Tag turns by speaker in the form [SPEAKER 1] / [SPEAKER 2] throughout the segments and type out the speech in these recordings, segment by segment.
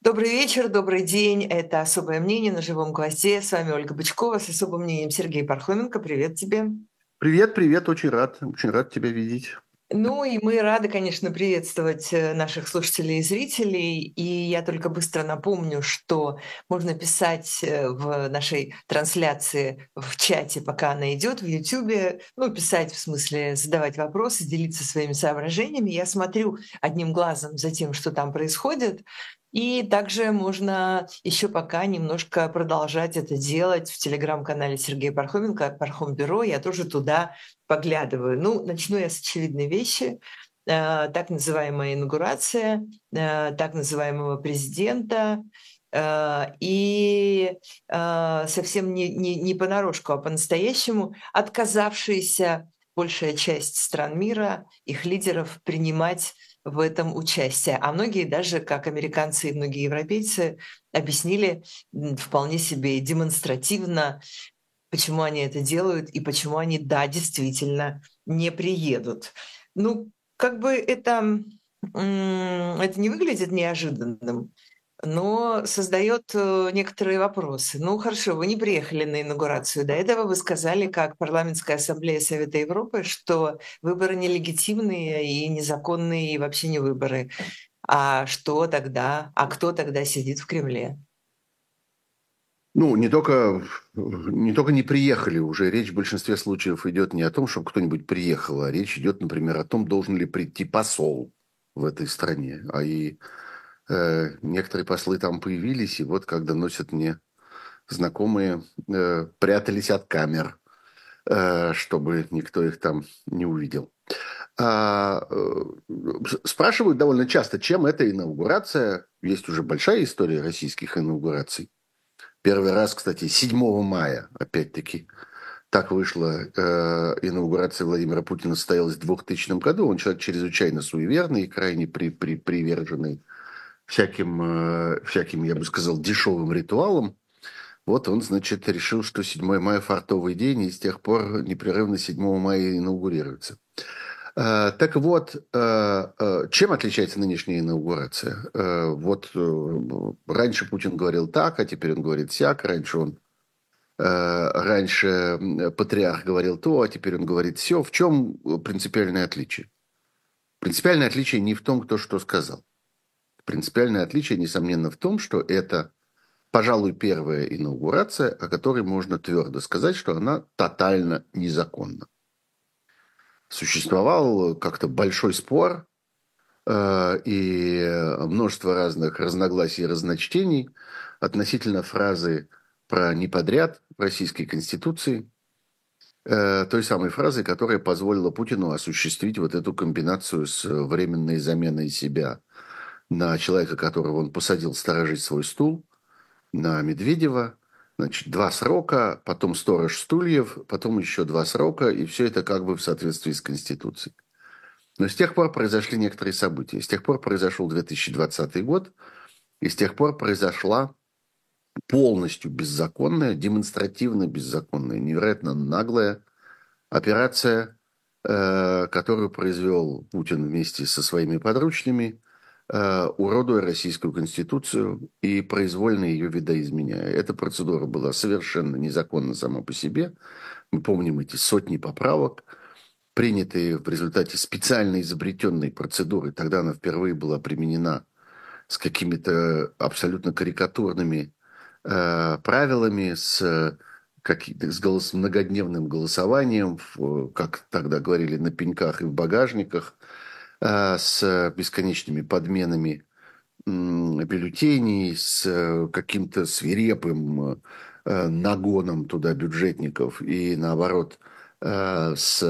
[SPEAKER 1] Добрый вечер, добрый день. Это «Особое мнение» на «Живом гвозде». С вами Ольга Бычкова, с особым мнением Сергей Пархоменко. Привет тебе.
[SPEAKER 2] Привет, привет, очень рад тебя видеть.
[SPEAKER 1] Ну и мы рады, конечно, приветствовать наших слушателей и зрителей. И я только быстро напомню, что можно писать в нашей трансляции в чате, пока она идет, в Ютьюбе. Ну, писать в смысле задавать вопросы, делиться своими соображениями. Я смотрю одним глазом за тем, что там происходит. И также можно еще пока немножко продолжать это делать в телеграм-канале Сергея Пархоменко «Пархом Бюро». Я тоже туда поглядываю. Ну, начну я с очевидной вещи. Так называемая инаугурация так называемого президента. И совсем не понарошку, а по-настоящему отказавшаяся большая часть стран мира, их лидеров принимать в этом участие. А многие даже, как американцы и многие европейцы, объяснили вполне себе демонстративно, почему они это делают и почему они, да, действительно не приедут. Ну, как бы это не выглядит неожиданным, но создает некоторые вопросы. Ну, хорошо, вы не приехали на инаугурацию. До этого вы сказали, как Парламентская ассамблея Совета Европы, что выборы нелегитимные и незаконные, и вообще не выборы. А что тогда? А кто тогда сидит в Кремле?
[SPEAKER 2] Ну, не только не приехали уже, речь в большинстве случаев идет не о том, чтобы кто-нибудь приехал, а речь идет, например, о том, должен ли прийти посол в этой стране. Некоторые послы там появились, и вот, как доносят мне знакомые, прятались от камер, чтобы никто их там не увидел. А, э, Спрашивают довольно часто, чем эта инаугурация, есть уже большая история российских инаугураций. Первый раз, кстати, 7 мая, опять-таки, так вышло, инаугурация Владимира Путина состоялась в 2000 году. Он человек чрезвычайно суеверный, крайне приверженный всяким, я бы сказал, дешевым ритуалам. Вот он, значит, решил, что 7 мая фартовый день, и с тех пор непрерывно 7 мая инаугурируется. Так вот, чем отличается нынешняя инаугурация? Раньше Путин говорил так, а теперь он говорит сяк. Раньше патриарх говорил то, а теперь он говорит все. В чем принципиальное отличие? Принципиальное отличие не в том, кто что сказал. Принципиальное отличие, несомненно, в том, что это, пожалуй, первая инаугурация, о которой можно твердо сказать, что она тотально незаконна. Существовал как-то большой спор и множество разных разногласий и разночтений относительно фразы про неподряд в Российской Конституции, той самой фразы, которая позволила Путину осуществить вот эту комбинацию с временной заменой себя на человека, которого он посадил сторожить свой стул, на Медведева. Значит, 2 срока, потом сторож стульев, потом еще 2 срока, и все это как бы в соответствии с Конституцией. Но с тех пор произошли некоторые события. С тех пор произошел 2020 год, и с тех пор произошла полностью беззаконная, демонстративно беззаконная, невероятно наглая операция, которую произвел Путин вместе со своими подручными, уродуя Российскую Конституцию и произвольно ее видоизменяя. Эта процедура была совершенно незаконна сама по себе. Мы помним эти сотни поправок, принятые в результате специально изобретенной процедуры. Тогда она впервые была применена с какими-то абсолютно карикатурными правилами, с многодневным голосованием, как тогда говорили, на пеньках и в багажниках, с бесконечными подменами бюллетеней, с каким-то свирепым нагоном туда бюджетников и, наоборот, с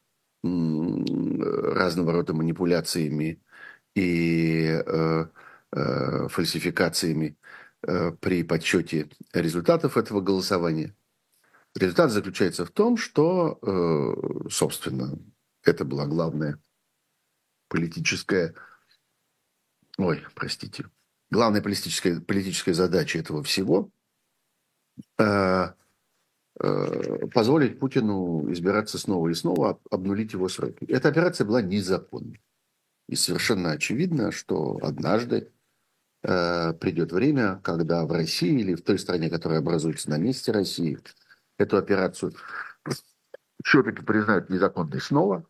[SPEAKER 2] разного рода манипуляциями и фальсификациями при подсчете результатов этого голосования. Результат заключается в том, что, собственно, это была главная политическая, главная политическая задача этого всего э, позволить Путину избираться снова и снова, обнулить его сроки. Эта операция была незаконной. И совершенно очевидно, что однажды Придет время, когда в России или в той стране, которая образуется на месте России, эту операцию все-таки признают незаконной снова,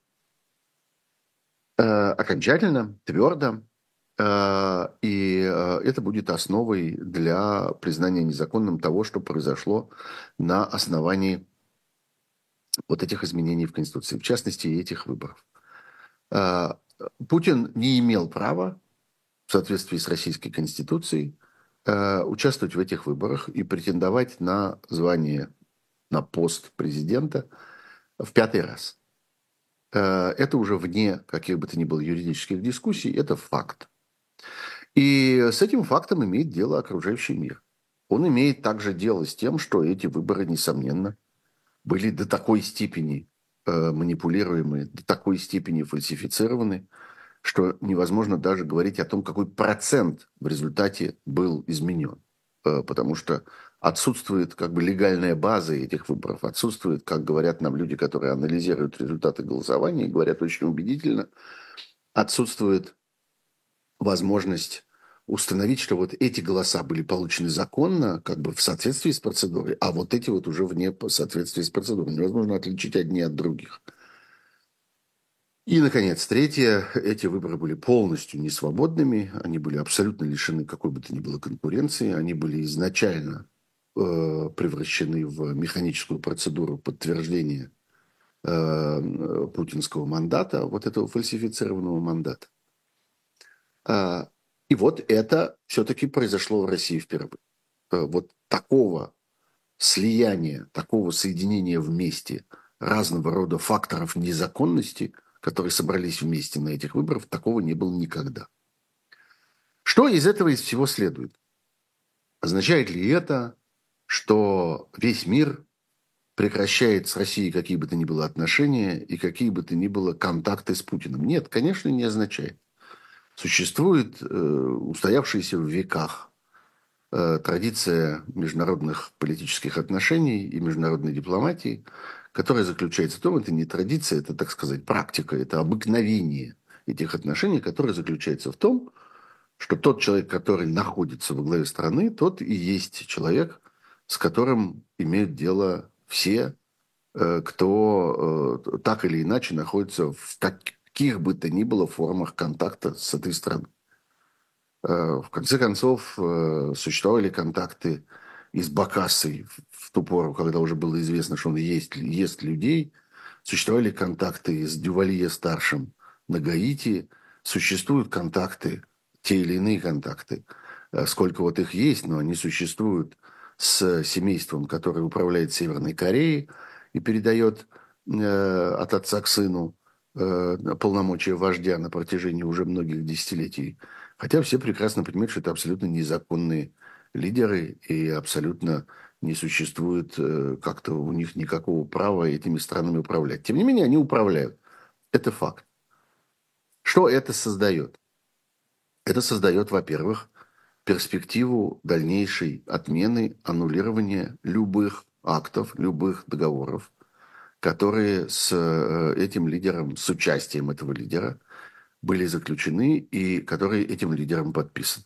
[SPEAKER 2] окончательно, твердо, и это будет основой для признания незаконным того, что произошло на основании вот этих изменений в Конституции, в частности, этих выборов. Э, Путин не имел права в соответствии с Российской Конституцией участвовать в этих выборах и претендовать на звание, на пост президента в пятый раз. Это уже вне каких бы то ни было юридических дискуссий, это факт. И с этим фактом имеет дело окружающий мир. Он имеет также дело с тем, что эти выборы, несомненно, были до такой степени манипулируемы, до такой степени фальсифицированы, что невозможно даже говорить о том, какой процент в результате был изменен. Потому что отсутствует как бы легальная база этих выборов, отсутствует, как говорят нам люди, которые анализируют результаты голосования, и говорят очень убедительно, отсутствует возможность установить, что вот эти голоса были получены законно, как бы в соответствии с процедурой, а вот эти вот уже вне соответствия с процедурой. Невозможно отличить одни от других. И, наконец, третье. Эти выборы были полностью несвободными, они были абсолютно лишены какой бы то ни было конкуренции, они были изначально превращены в механическую процедуру подтверждения путинского мандата, вот этого фальсифицированного мандата. И вот это все-таки произошло в России впервые. Вот такого слияния, такого соединения вместе разного рода факторов незаконности, которые собрались вместе на этих выборах, такого не было никогда. Что из этого из всего следует? Означает ли это, что весь мир прекращает с Россией какие бы то ни было отношения и какие бы то ни было контакты с Путиным? Нет, конечно, не означает. Существует устоявшаяся в веках традиция международных политических отношений и международной дипломатии, которая заключается в том, это не традиция, это, так сказать, практика, это обыкновение этих отношений, которое заключается в том, что тот человек, который находится во главе страны, тот и есть человек, с которым имеют дело все, кто так или иначе находится в каких бы то ни было формах контакта с этой страной. В конце концов, существовали контакты и с Бакассой в ту пору, когда уже было известно, что он ест людей. Существовали контакты с Дювалье-старшим на Гаити. Существуют контакты, те или иные контакты. Сколько вот их есть, но они существуют с семейством, которое управляет Северной Кореей и передает от отца к сыну полномочия вождя на протяжении уже многих десятилетий. Хотя все прекрасно понимают, что это абсолютно незаконные лидеры и абсолютно не существует как-то у них никакого права этими странами управлять. Тем не менее, они управляют. Это факт. Что это создает? Это создает, во-первых, перспективу дальнейшей отмены, аннулирования любых актов, любых договоров, которые с этим лидером, с участием этого лидера были заключены и которые этим лидером подписаны.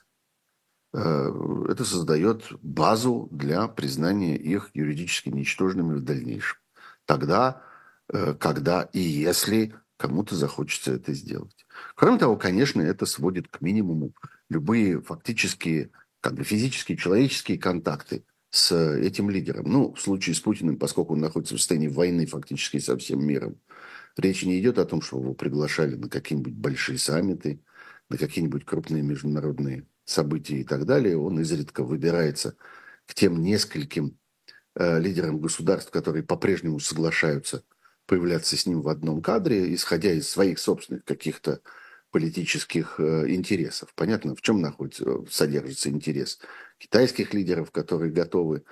[SPEAKER 2] Это создает базу для признания их юридически ничтожными в дальнейшем. Тогда, когда и если кому-то захочется это сделать. Кроме того, конечно, это сводит к минимуму любые фактические, как бы физические, человеческие контакты с этим лидером. Ну, в случае с Путиным, поскольку он находится в состоянии войны фактически со всем миром, речь не идет о том, что его приглашали на какие-нибудь большие саммиты, на какие-нибудь крупные международные события и так далее. Он изредка выбирается к тем нескольким лидерам государств, которые по-прежнему соглашаются появляться с ним в одном кадре, исходя из своих собственных каких-то политических интересов. Понятно, в чем содержится интерес китайских лидеров, которые готовы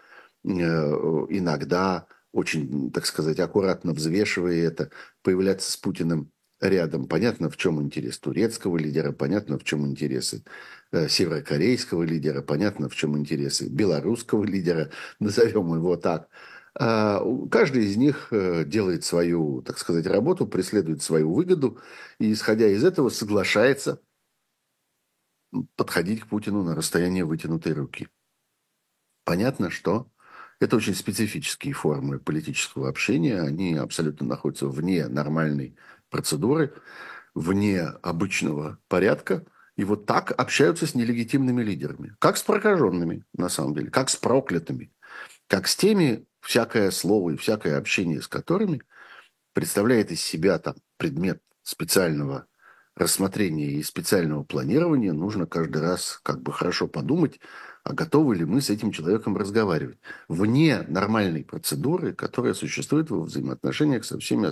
[SPEAKER 2] иногда очень, так сказать, аккуратно взвешивая это, появляться с Путиным рядом. Понятно, в чем интерес турецкого лидера, понятно, в чем интересы северокорейского лидера, понятно, в чем интересы белорусского лидера, назовем его так. Каждый из них делает свою, так сказать, работу, преследует свою выгоду и, исходя из этого, соглашается подходить к Путину на расстояние вытянутой руки. Понятно, что это очень специфические формы политического общения, они абсолютно находятся вне нормальной процедуры, вне обычного порядка, и вот так общаются с нелегитимными лидерами. Как с прокаженными, на самом деле, как с проклятыми, как с теми, всякое слово и всякое общение с которыми представляет из себя там предмет специального рассмотрения и специального планирования, нужно каждый раз как бы хорошо подумать, а готовы ли мы с этим человеком разговаривать. Вне нормальной процедуры, которая существует во взаимоотношениях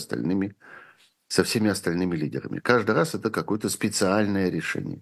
[SPEAKER 2] со всеми остальными лидерами. Каждый раз это какое-то специальное решение.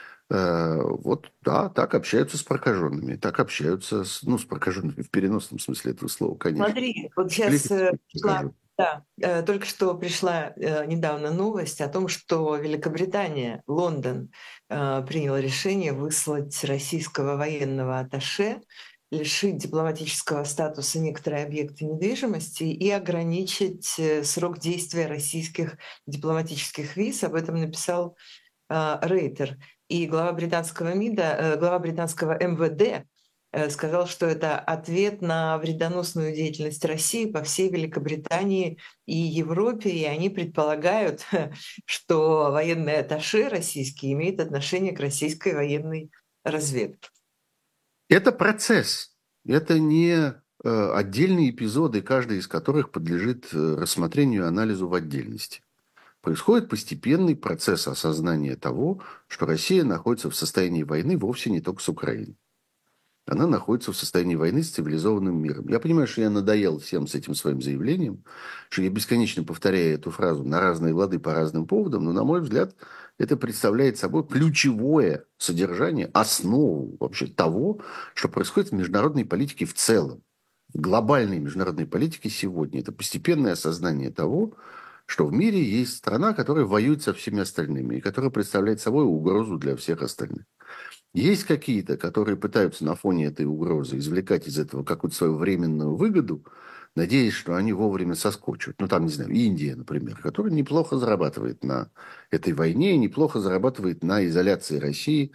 [SPEAKER 2] Вот, да, так общаются с прокаженными, так общаются с прокаженными в переносном смысле этого слова, конечно.
[SPEAKER 1] Смотри, вот
[SPEAKER 2] В
[SPEAKER 1] сейчас
[SPEAKER 2] политике
[SPEAKER 1] пришла,
[SPEAKER 2] прокаженные.
[SPEAKER 1] да, только что пришла недавно новость о том, что Великобритания, Лондон, принял решение выслать российского военного атташе, лишить дипломатического статуса некоторые объекты недвижимости и ограничить срок действия российских дипломатических виз. Об этом написал Рейтер. И глава британского МИДа, глава британского МВД сказал, что это ответ на вредоносную деятельность России по всей Великобритании и Европе, и они предполагают, что военный атташе российский имеет отношение к российской военной разведке.
[SPEAKER 2] Это процесс, это не отдельные эпизоды, каждый из которых подлежит рассмотрению и анализу в отдельности. Происходит постепенный процесс осознания того, что Россия находится в состоянии войны вовсе не только с Украиной. Она находится в состоянии войны с цивилизованным миром. Я понимаю, что я надоел всем с этим своим заявлением, что я бесконечно повторяю эту фразу на разные лады по разным поводам, но, на мой взгляд, это представляет собой ключевое содержание, основу вообще того, что происходит в международной политике в целом. В глобальной международной политике сегодня. Это постепенное осознание того, что в мире есть страна, которая воюет со всеми остальными и которая представляет собой угрозу для всех остальных. Есть какие-то, которые пытаются на фоне этой угрозы извлекать из этого какую-то свою временную выгоду, надеясь, что они вовремя соскочат. Ну, там, не знаю, Индия, например, которая неплохо зарабатывает на этой войне, неплохо зарабатывает на изоляции России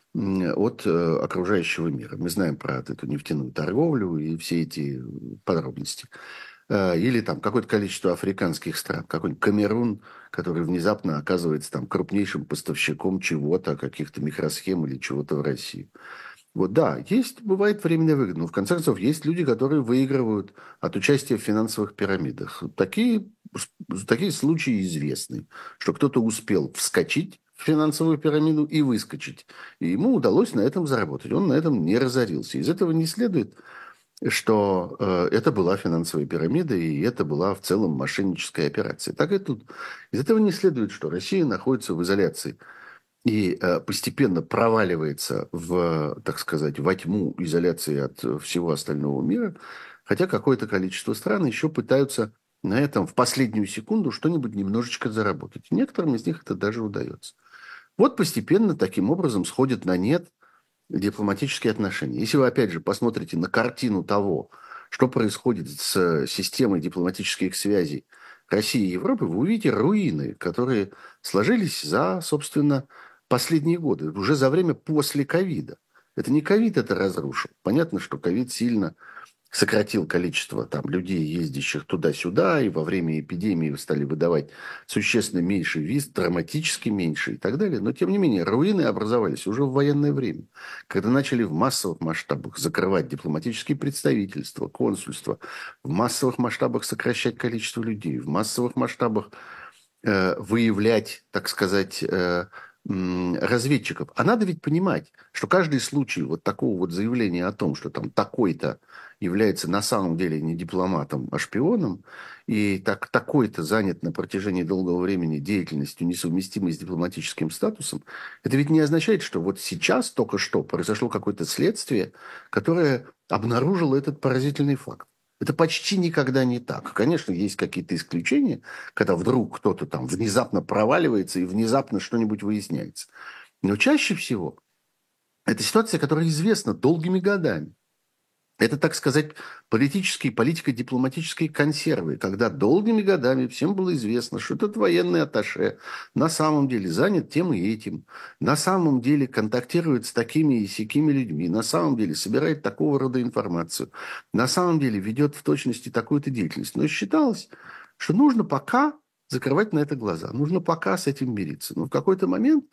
[SPEAKER 2] от окружающего мира. Мы знаем про эту нефтяную торговлю и все эти подробности. Или там какое-то количество африканских стран, какой-нибудь Камерун, который внезапно оказывается там крупнейшим поставщиком чего-то, каких-то микросхем или чего-то в Россию. Вот да, есть, бывает временная выгода, но в конце концов есть люди, которые выигрывают от участия в финансовых пирамидах. Такие случаи известны, что кто-то успел вскочить в финансовую пирамиду и выскочить. И ему удалось на этом заработать. Он на этом не разорился. Из этого не следует, что это была финансовая пирамида, и это была в целом мошенническая операция. Так и тут. Из этого не следует, что Россия находится в изоляции и постепенно проваливается в, так сказать, во тьму изоляции от всего остального мира, хотя какое-то количество стран еще пытаются на этом в последнюю секунду что-нибудь немножечко заработать. Некоторым из них это даже удается. Вот постепенно таким образом сходит на нет дипломатические отношения. Если вы, опять же, посмотрите на картину того, что происходит с системой дипломатических связей России и Европы, вы увидите руины, которые сложились за, собственно, последние годы, уже за время после ковида. Это не ковид это разрушил. Понятно, что ковид сильно сократил количество там, людей, ездящих туда-сюда, и во время эпидемии стали выдавать существенно меньше виз, драматически меньше и так далее. Но, тем не менее, руины образовались уже в военное время, когда начали в массовых масштабах закрывать дипломатические представительства, консульства, в массовых масштабах сокращать количество людей, в массовых масштабах выявлять, так сказать, разведчиков. А надо ведь понимать, что каждый случай вот такого вот заявления о том, что там такой-то является на самом деле не дипломатом, а шпионом, и такой-то занят на протяжении долгого времени деятельностью, несовместимой с дипломатическим статусом, это ведь не означает, что вот сейчас только что произошло какое-то следствие, которое обнаружило этот поразительный факт. Это почти никогда не так. Конечно, есть какие-то исключения, когда вдруг кто-то там внезапно проваливается и внезапно что-нибудь выясняется. Но чаще всего это ситуация, которая известна долгими годами. Это, так сказать, политические, политико-дипломатические консервы, когда долгими годами всем было известно, что этот военный атташе на самом деле занят тем и этим, на самом деле контактирует с такими и сякими людьми, на самом деле собирает такого рода информацию, на самом деле ведет в точности такую-то деятельность. Но считалось, что нужно пока закрывать на это глаза, нужно пока с этим мириться. Но в какой-то момент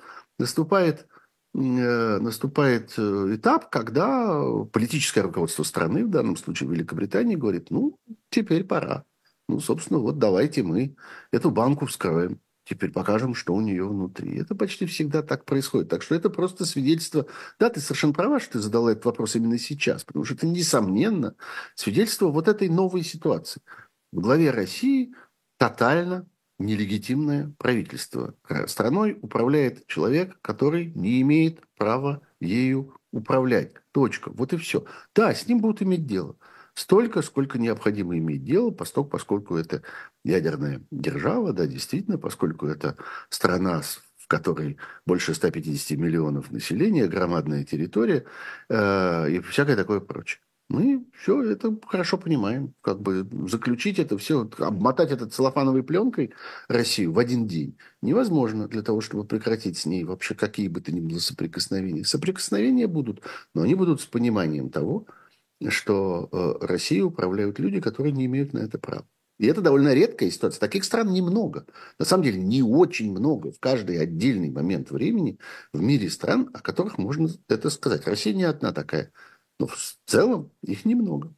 [SPEAKER 2] наступает этап, когда политическое руководство страны, в данном случае Великобритании, говорит, ну, теперь пора. Ну, собственно, вот давайте мы эту банку вскроем. Теперь покажем, что у нее внутри. Это почти всегда так происходит. Так что это просто свидетельство. Да, ты совершенно права, что ты задала этот вопрос именно сейчас, потому что это, несомненно, свидетельство вот этой новой ситуации. В главе России тотально нелегитимное правительство. Страной управляет человек, который не имеет права ею управлять. Точка. Вот и все. Да, с ним будут иметь дело. Столько, сколько необходимо иметь дело, поскольку это ядерная держава, да, действительно, поскольку это страна, в которой больше 150 миллионов населения, громадная территория и всякое такое прочее. Мы все это хорошо понимаем. Как бы заключить это все, обмотать это целлофановой пленкой Россию в один день невозможно для того, чтобы прекратить с ней вообще какие бы то ни было соприкосновения. Соприкосновения будут, но они будут с пониманием того, что Россией управляют люди, которые не имеют на это права. И это довольно редкая ситуация. Таких стран немного. На самом деле не очень много в каждый отдельный момент времени в мире стран, о которых можно это сказать. Россия не одна такая. Но в целом их немного.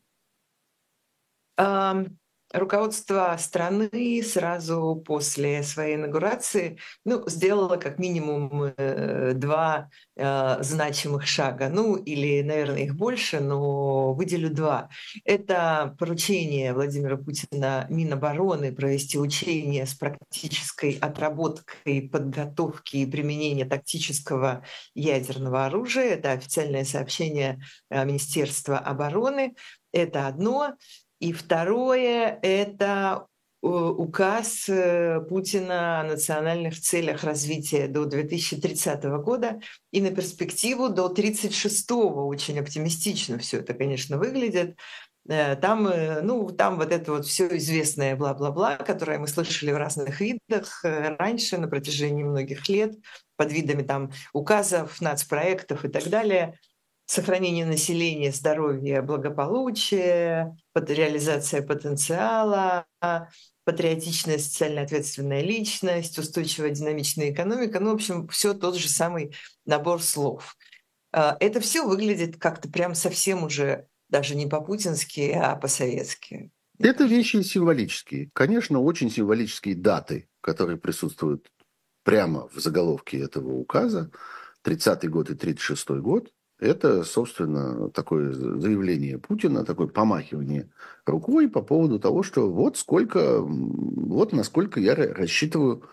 [SPEAKER 1] Ам, Руководство страны сразу после своей инаугурации сделало как минимум два значимых шага. Ну, или, наверное, их больше, но выделю два. Это поручение Владимира Путина Минобороны провести учения с практической отработкой подготовки и применения тактического ядерного оружия. Это официальное сообщение Министерства обороны. Это одно. И второе – это указ Путина о национальных целях развития до 2030 года и на перспективу до 1936-го. Очень оптимистично все это, конечно, выглядит. Там вот это вот все известное бла-бла-бла, которое мы слышали в разных видах раньше на протяжении многих лет под видами там указов, нацпроектов и так далее. Сохранение населения, здоровья, благополучия, реализация потенциала, патриотичная, социально ответственная личность, устойчивая динамичная экономика. Ну, в общем, все тот же самый набор слов. Это все выглядит как-то прям совсем уже даже не по-путински, а по-советски.
[SPEAKER 2] Это вещи символические. Конечно, очень символические даты, которые присутствуют прямо в заголовке этого указа. 30-й год и 36-й год. Это, собственно, такое заявление Путина, такое помахивание рукой по поводу того, что вот сколько, вот насколько я рассчитываю,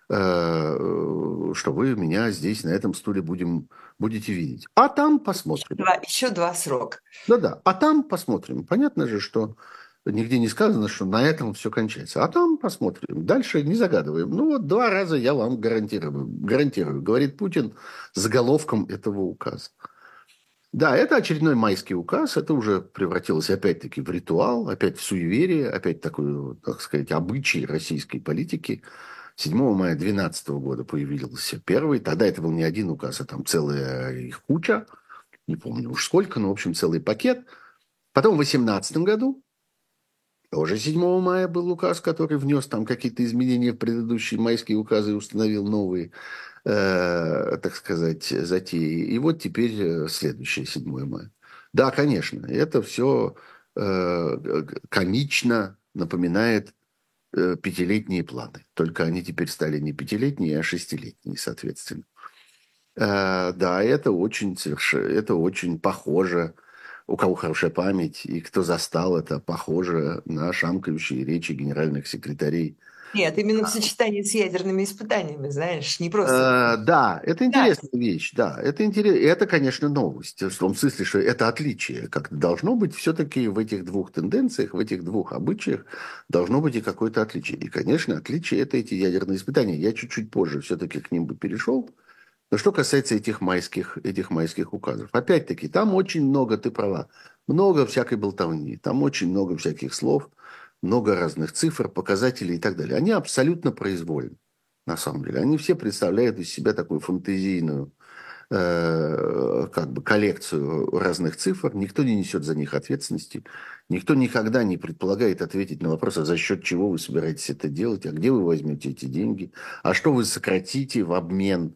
[SPEAKER 2] что вы меня здесь на этом стуле будете видеть. А там посмотрим.
[SPEAKER 1] Еще два срока.
[SPEAKER 2] Да-да, а там посмотрим. Понятно же, что нигде не сказано, что на этом все кончается. А там посмотрим. Дальше не загадываем. Ну вот 2 раза я вам гарантирую, говорит Путин заголовком этого указа. Да, это очередной майский указ, это уже превратилось опять-таки в ритуал, опять в суеверие, опять такой, так сказать, обычай российской политики. 7 мая 2012 года появился первый, тогда это был не один указ, а там целая их куча, не помню уж сколько, но, в общем, целый пакет. Потом в 2018 году, тоже 7 мая был указ, который внес там какие-то изменения в предыдущие майские указы и установил новые, так сказать, затеи. И вот теперь следующее 7 мая. Да, конечно, это все комично напоминает пятилетние планы. Только они теперь стали не пятилетние, а шестилетние, соответственно. Да, это очень похоже, у кого хорошая память, и кто застал это, похоже на шамкающие речи генеральных секретарей.
[SPEAKER 1] Нет, именно в сочетании с ядерными испытаниями, знаешь, не просто...
[SPEAKER 2] Да, это
[SPEAKER 1] Да,
[SPEAKER 2] интересная вещь, да, это интересно, это, конечно, новость, в том смысле, что это отличие, как должно быть все-таки в этих двух тенденциях, в этих двух обычаях должно быть и какое-то отличие. И, конечно, отличие – это эти ядерные испытания. Я чуть-чуть позже все-таки к ним бы перешел, Но что касается этих майских указов, опять-таки, там очень много, ты права, много всякой болтовни, там очень много всяких слов, много разных цифр, показателей и так далее. Они абсолютно произвольны, на самом деле. Они все представляют из себя такую фантазийную как бы коллекцию разных цифр, никто не несет за них ответственности, никто никогда не предполагает ответить на вопрос, а за счет чего вы собираетесь это делать, а где вы возьмете эти деньги, а что вы сократите в обмен,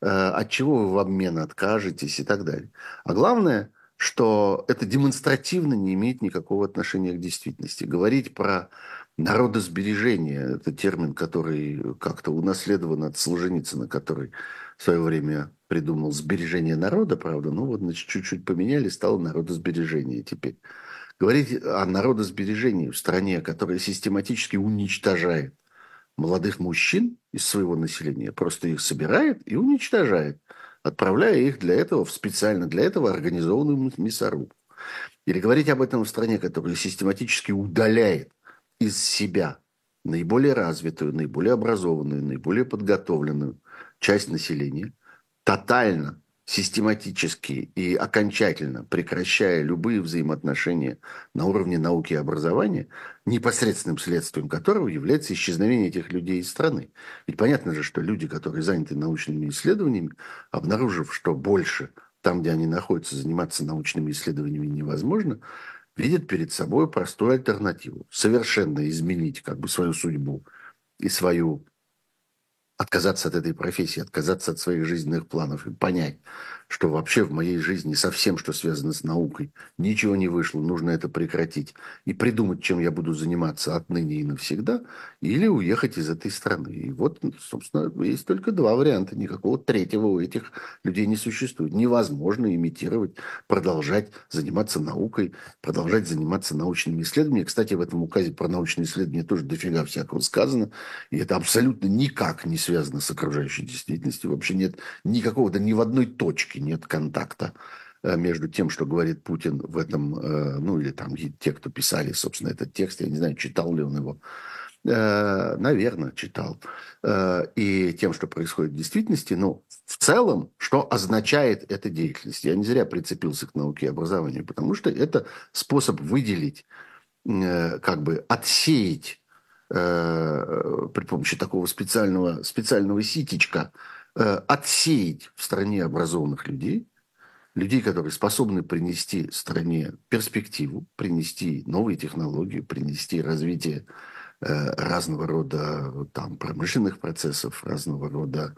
[SPEAKER 2] от чего вы в обмен откажетесь и так далее. А главное, что это демонстративно не имеет никакого отношения к действительности. Говорить про народосбережение – это термин, который как-то унаследован от Солженицына, который в свое время придумал сбережение народа, правда, ну вот, значит, чуть-чуть поменяли, стало народосбережение теперь. Говорить о народосбережении в стране, которая систематически уничтожает молодых мужчин из своего населения, просто их собирает и уничтожает, отправляя их для этого, специально для этого организованную мясорубку. Или говорить об этом в стране, которая систематически удаляет из себя наиболее развитую, наиболее образованную, наиболее подготовленную часть населения, тотально, систематически и окончательно прекращая любые взаимоотношения на уровне науки и образования, непосредственным следствием которого является исчезновение этих людей из страны. Ведь понятно же, что люди, которые заняты научными исследованиями, обнаружив, что больше там, где они находятся, заниматься научными исследованиями невозможно, видят перед собой простую альтернативу. Совершенно изменить как бы свою судьбу и свою отказаться от этой профессии, отказаться от своих жизненных планов и понять, что вообще в моей жизни со всем, что связано с наукой, ничего не вышло, нужно это прекратить и придумать, чем я буду заниматься отныне и навсегда, или уехать из этой страны. И вот, собственно, есть только два варианта, никакого третьего у этих людей не существует. Невозможно имитировать, продолжать заниматься наукой, продолжать заниматься научными исследованиями. Кстати, в этом указе про научные исследования тоже дофига всякого сказано, и это абсолютно никак не связано с окружающей действительностью. Вообще нет никакого, да ни в одной точке нет контакта между тем, что говорит Путин в этом, ну или там те, кто писали, собственно, этот текст, я не знаю, читал ли он его, наверное, читал, и тем, что происходит в действительности, но в целом, что означает эта деятельность. Я не зря прицепился к науке и образованию, потому что это способ выделить, как бы отсеять при помощи такого специального ситечка, отсеять в стране образованных людей, людей, которые способны принести стране перспективу, принести новые технологии, принести развитие разного рода там, промышленных процессов, разного рода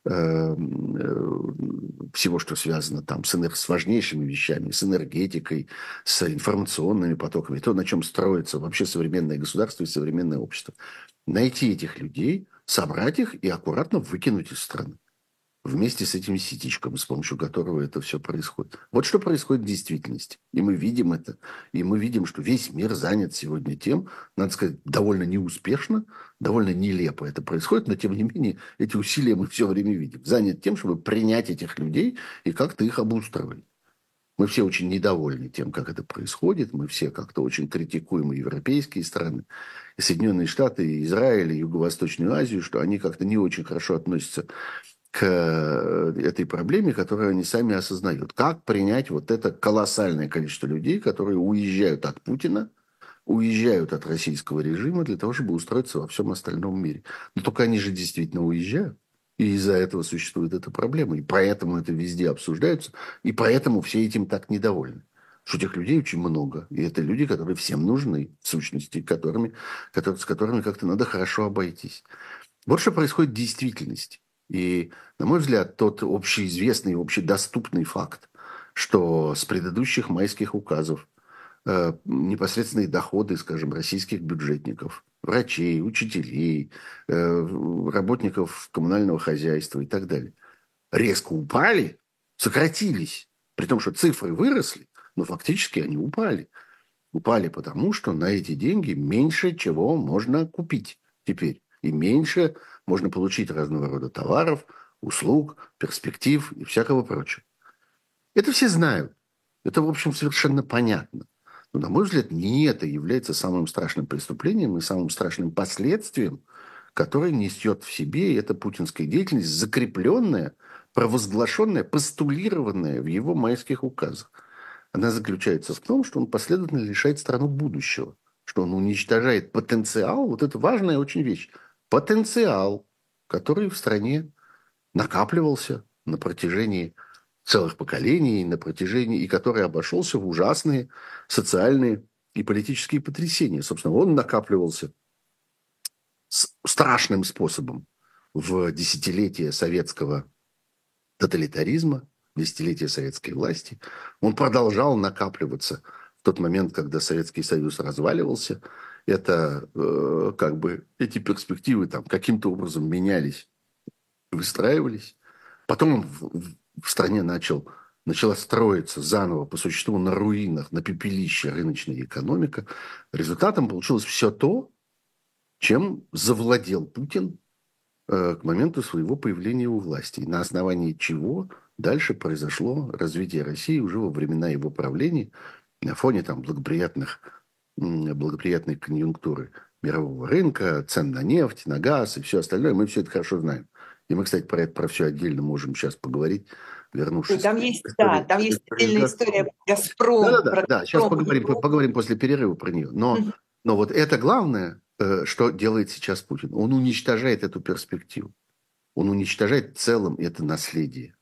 [SPEAKER 2] всего, что связано там с важнейшими вещами, с энергетикой, с информационными потоками, то, на чем строится вообще современное государство и современное общество. Найти этих людей, собрать их и аккуратно выкинуть из страны вместе с этим ситечком, с помощью которого это все происходит. Вот что происходит в действительности. И мы видим это. И мы видим, что весь мир занят сегодня тем, надо сказать, довольно неуспешно, довольно нелепо это происходит, но тем не менее эти усилия мы все время видим. Занят тем, чтобы принять этих людей и как-то их обустроить. Мы все очень недовольны тем, как это происходит. Мы все как-то очень критикуем и европейские страны, и Соединенные Штаты, и Израиль, и Юго-Восточную Азию, что они как-то не очень хорошо относятся к этой проблеме, которую они сами осознают. Как принять вот это колоссальное количество людей, которые уезжают от Путина, уезжают от российского режима для того, чтобы устроиться во всем остальном мире. Но только они же действительно уезжают. И из-за этого существует эта проблема. И поэтому это везде обсуждается. И поэтому все этим так недовольны. Что этих людей очень много. И это люди, которые всем нужны, в сущности, с которыми как-то надо хорошо обойтись. Вот что происходит в действительности. И, на мой взгляд, тот общеизвестный, общедоступный факт, что с предыдущих майских указов непосредственные доходы, скажем, российских бюджетников, врачей, учителей, работников коммунального хозяйства и так далее, резко упали, сократились. При том, что цифры выросли, но фактически они упали. Упали потому, что на эти деньги меньше чего можно купить теперь. И меньше можно получить разного рода товаров, услуг, перспектив и всякого прочего. Это все знают. Это, в общем, совершенно понятно. Но, на мой взгляд, не это является самым страшным преступлением и самым страшным последствием, которое несет в себе эта путинская деятельность, закрепленная провозглашенная, постулированная в его майских указах. Она заключается в том, что он последовательно лишает страну будущего, что он уничтожает потенциал, вот это важная очень вещь, потенциал, который в стране накапливался на протяжении целых поколений, на протяжении, и который обошелся в ужасные социальные и политические потрясения. Собственно, он накапливался страшным способом в десятилетие советского тоталитаризма, десятилетия советской власти. Он продолжал накапливаться в тот момент, когда Советский Союз разваливался. Это как бы эти перспективы там каким-то образом менялись, выстраивались. Потом в стране начала строиться заново по существу на руинах, на пепелище рыночная экономика. Результатом получилось все то, чем завладел Путин к моменту своего появления у власти. И на основании чего дальше произошло развитие России уже во времена его правления на фоне там, благоприятной конъюнктуры мирового рынка, цен на нефть, на газ и все остальное. Мы все это хорошо знаем. И мы, кстати, про все отдельно можем сейчас поговорить, вернувшись.
[SPEAKER 1] Там есть отдельная история «Газпром».
[SPEAKER 2] Да. Сейчас поговорим после перерыва про нее. Но вот это главное, что делает сейчас Путин. Он уничтожает эту перспективу. Он уничтожает в целом это наследие.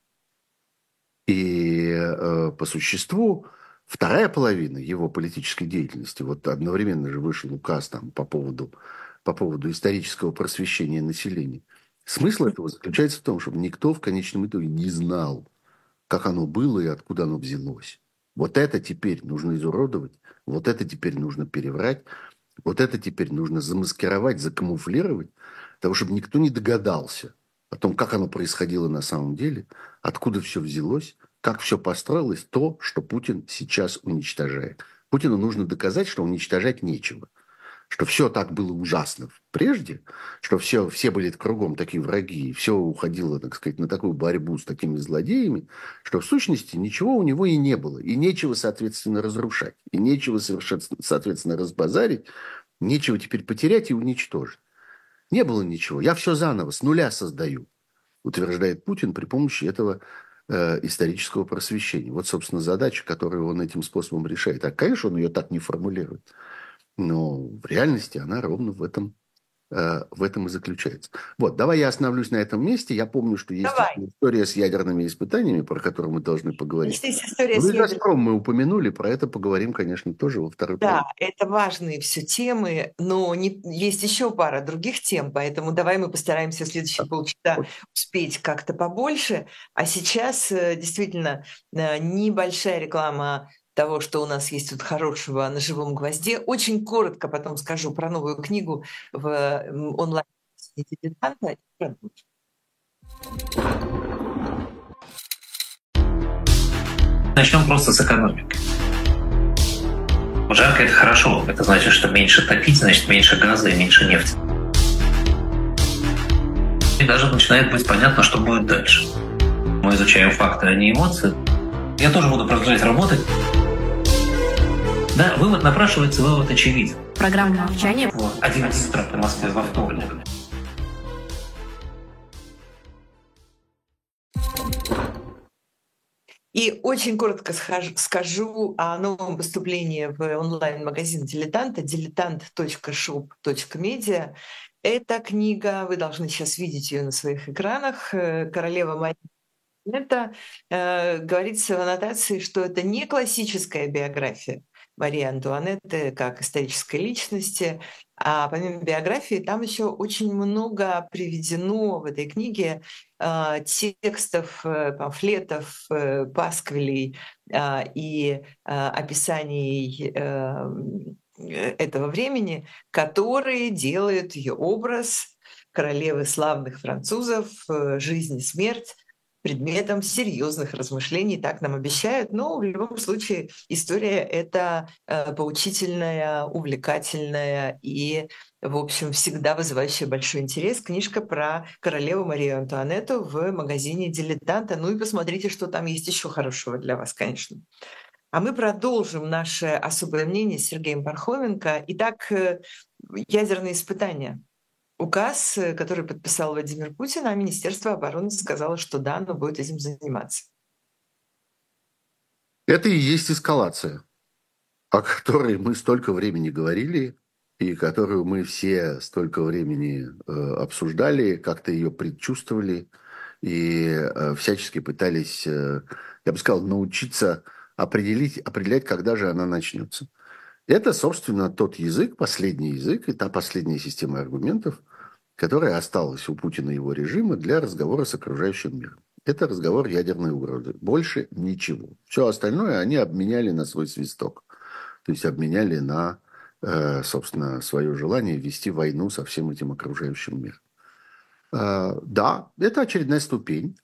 [SPEAKER 2] И по существу вторая половина его политической деятельности, вот одновременно же вышел указ там, по поводу исторического просвещения населения. Смысл этого заключается в том, чтобы никто в конечном итоге не знал, как оно было и откуда оно взялось. Вот это теперь нужно изуродовать, вот это теперь нужно переврать, вот это теперь нужно замаскировать, закамуфлировать, для того, чтобы никто не догадался о том, как оно происходило на самом деле, откуда все взялось, как все построилось, то, что Путин сейчас уничтожает. Путину нужно доказать, что уничтожать нечего. Что все так было ужасно прежде, что все были кругом такие враги, и все уходило, так сказать, на такую борьбу с такими злодеями, что в сущности ничего у него и не было. И нечего, соответственно, разрушать. И нечего, соответственно, разбазарить. Нечего теперь потерять и уничтожить. Не было ничего. Я все заново, с нуля создаю, утверждает Путин при помощи этого исторического просвещения. Вот, собственно, задача, которую он этим способом решает. А, конечно, он ее так не формулирует. Но в реальности она ровно в этом и заключается. Вот, давай я остановлюсь на этом месте. Я помню, что есть история с ядерными испытаниями, про которую мы должны поговорить. Ну и «Газпром» мы упомянули, про это поговорим, конечно, тоже во второй половине.
[SPEAKER 1] Да, это важные все темы, но есть еще пара других тем, поэтому давай мы постараемся в следующие полчаса успеть как-то побольше. А сейчас действительно небольшая реклама того, что у нас есть тут хорошего на живом гвозде. Очень коротко потом скажу про новую книгу в онлайн-дилетанта.
[SPEAKER 3] Начнем просто с экономики. Жарко – это хорошо. Это значит, что меньше топить, значит меньше газа и меньше нефти. И даже начинает быть понятно, что будет дальше. Мы изучаем факты, а не эмоции. Я тоже буду продолжать работать. Да, вывод напрашивается, вывод очевиден.
[SPEAKER 4] Программа молчания.
[SPEAKER 3] 11 утра по Москве во вторник.
[SPEAKER 1] И очень коротко скажу о новом поступлении в онлайн-магазин «Дилетанта» diletant.shop.media. Эта книга, вы должны сейчас видеть ее на своих экранах, «Королева Мария». Это говорится в аннотации, что это не классическая биография Марии Антуанетты как исторической личности, а помимо биографии там еще очень много приведено в этой книге текстов, памфлетов, пасквилей и описаний этого времени, которые делают ее образ королевы славных французов, жизнь и смерть предметом серьезных размышлений, так нам обещают. Но в любом случае история эта поучительная, увлекательная и, в общем, всегда вызывающая большой интерес. Книжка про королеву Марию Антуанетту в магазине «Дилетанта». Ну и посмотрите, что там есть еще хорошего для вас, конечно. А мы продолжим наше особое мнение с Сергеем Пархоменко. Итак, ядерные испытания. указ, который подписал Владимир Путин, а Министерство обороны сказало, что да, оно будет этим заниматься.
[SPEAKER 2] Это и есть эскалация, о которой мы столько времени говорили, и которую мы все столько времени обсуждали, как-то ее предчувствовали, и всячески пытались, я бы сказал, научиться определять, когда же она начнется. Это, собственно, тот язык, последний язык, и та последняя система аргументов, которая осталась у Путина и его режима для разговора с окружающим миром. Это разговор ядерной угрозы. Больше ничего. Все остальное они обменяли на свой свисток. То есть обменяли на, собственно, свое желание вести войну со всем этим окружающим миром. Да, это очередная ступень.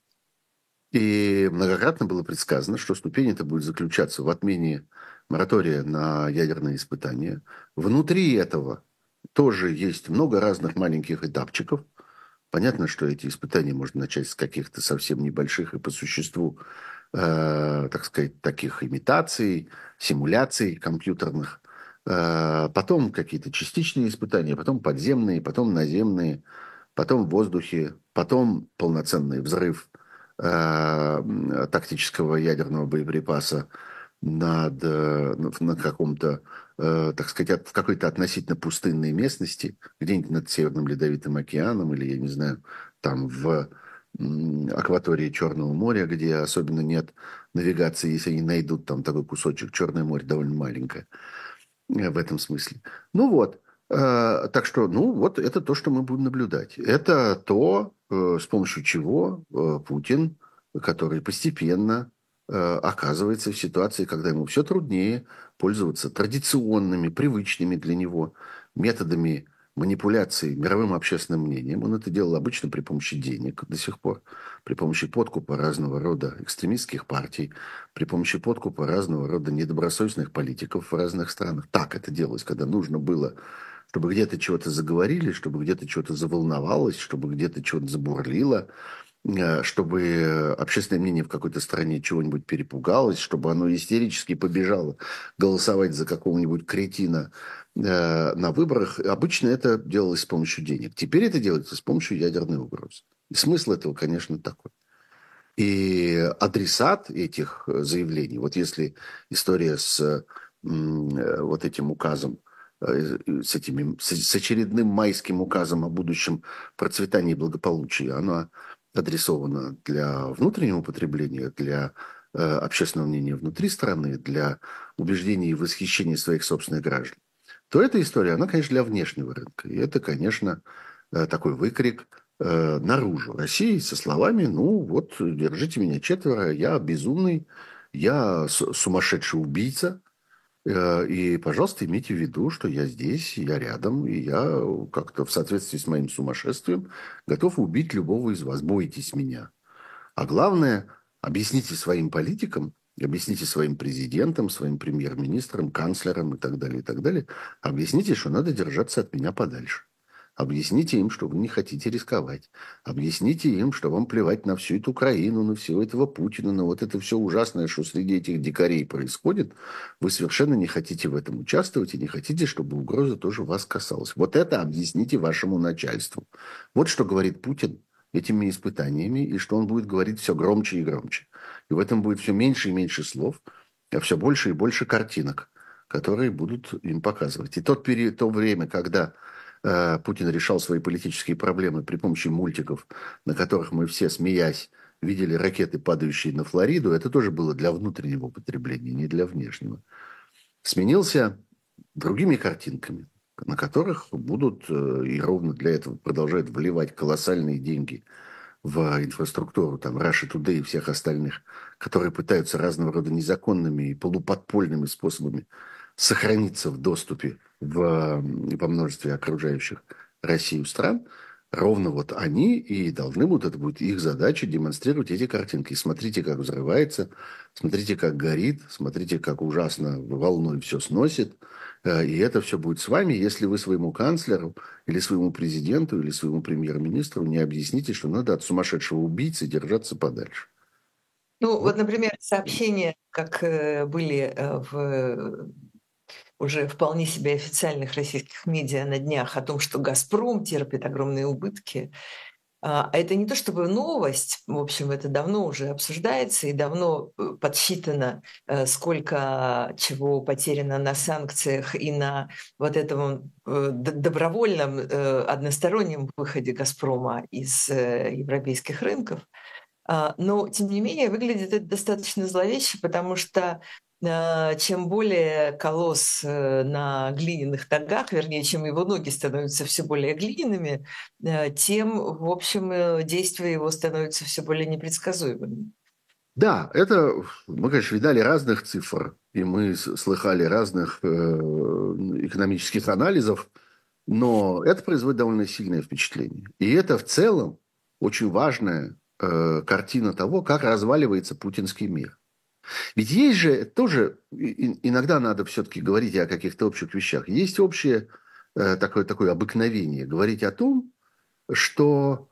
[SPEAKER 2] И многократно было предсказано, что ступень эта будет заключаться в отмене моратория на ядерные испытания. Внутри этого тоже есть много разных маленьких этапчиков. Понятно, что эти испытания можно начать с каких-то совсем небольших и по существу, так сказать, таких имитаций, симуляций компьютерных. Потом какие-то частичные испытания, потом подземные, потом наземные, потом в воздухе, потом полноценный взрыв тактического ядерного боеприпаса на каком-то, так сказать, в какой-то относительно пустынной местности, где-нибудь над Северным Ледовитым океаном или, я не знаю, там в акватории Черного моря, где особенно нет навигации, если они найдут там такой кусочек. Черное море довольно маленькое в этом смысле. Ну вот, так что, ну вот это то, что мы будем наблюдать. Это то, с помощью чего Путин, который постепенно оказывается в ситуации, когда ему все труднее пользоваться традиционными, привычными для него методами манипуляции мировым общественным мнением. Он это делал обычно при помощи денег до сих пор, при помощи подкупа разного рода экстремистских партий, при помощи подкупа разного рода недобросовестных политиков в разных странах. Так это делалось, когда нужно было, чтобы где-то чего-то заговорили, чтобы где-то чего-то заволновалось, чтобы где-то чего-то забурлило, чтобы общественное мнение в какой-то стране чего-нибудь перепугалось, чтобы оно истерически побежало голосовать за какого-нибудь кретина на выборах. Обычно это делалось с помощью денег. Теперь это делается с помощью ядерной угрозы. И смысл этого, конечно, такой. И адресат этих заявлений, вот если история с вот этим указом, с очередным майским указом о будущем процветании и благополучии, она адресована для внутреннего потребления, для общественного мнения внутри страны, для убеждений и восхищения своих собственных граждан, то эта история, она, конечно, для внешнего рынка. И это, конечно, такой выкрик наружу России со словами: ну вот, держите меня четверо, я безумный, я сумасшедший убийца, и, пожалуйста, имейте в виду, что я здесь, я рядом, и я как-то в соответствии с моим сумасшествием готов убить любого из вас. Бойтесь меня. А главное, объясните своим политикам, объясните своим президентам, своим премьер-министрам, канцлерам и так далее, объясните, что надо держаться от меня подальше. Объясните им, что вы не хотите рисковать. Объясните им, что вам плевать на всю эту Украину, на всего этого Путина, на вот это все ужасное, что среди этих дикарей происходит. Вы совершенно не хотите в этом участвовать и не хотите, чтобы угроза тоже вас касалась. Вот это объясните вашему начальству. Вот что говорит Путин этими испытаниями, и что он будет говорить все громче и громче. И в этом будет все меньше и меньше слов, а все больше и больше картинок, которые будут им показывать. И то время, когда Путин решал свои политические проблемы при помощи мультиков, на которых мы все, смеясь, видели ракеты, падающие на Флориду, это тоже было для внутреннего употребления, не для внешнего. Сменился другими картинками, на которых будут и ровно для этого продолжают вливать колоссальные деньги в инфраструктуру, там, Russia Today и всех остальных, которые пытаются разного рода незаконными и полуподпольными способами сохраниться в доступе во множестве окружающих Россию стран, ровно вот они и должны будут, это будет их задача, демонстрировать эти картинки. Смотрите, как взрывается, смотрите, как горит, смотрите, как ужасно волной все сносит. И это все будет с вами, если вы своему канцлеру или своему президенту или своему премьер-министру не объясните, что надо от сумасшедшего убийцы держаться подальше.
[SPEAKER 1] Ну, вот, например, сообщения, как были уже вполне себе официальных российских медиа на днях о том, что «Газпром» терпит огромные убытки. А это не то чтобы новость, в общем, это давно уже обсуждается и давно подсчитано, сколько чего потеряно на санкциях и на вот этом добровольном одностороннем выходе «Газпрома» из европейских рынков. Но, тем не менее, выглядит это достаточно зловеще, потому что чем более колосс на глиняных ногах, вернее, чем его ноги становятся все более глиняными, тем, в общем, действия его становятся все более непредсказуемыми.
[SPEAKER 2] Да, это мы, конечно, видали разных цифр, и мы слыхали разных экономических анализов, но это производит довольно сильное впечатление. И это в целом очень важная картина того, как разваливается путинский мир. Ведь есть же тоже, иногда надо все-таки говорить о каких-то общих вещах. Есть общее такое обыкновение говорить о том, что,